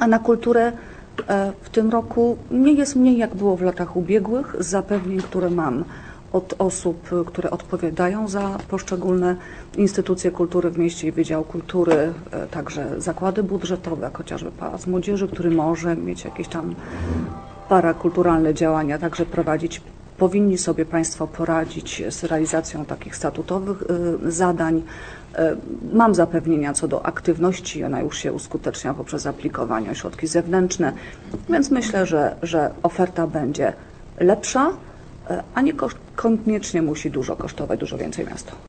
A na kulturę w tym roku nie jest mniej, jak było w latach ubiegłych, z zapewnień, które mam od osób, które odpowiadają za poszczególne instytucje kultury w mieście i Wydział Kultury, także zakłady budżetowe, jak chociażby Pałac Młodzieży, który może mieć jakieś tam parakulturalne działania, także prowadzić. Powinni sobie Państwo poradzić z realizacją takich statutowych zadań. Mam zapewnienia co do aktywności, ona już się uskutecznia poprzez aplikowanie o środki zewnętrzne, więc myślę, że oferta będzie lepsza, a niekoniecznie musi dużo kosztować, dużo więcej miasto.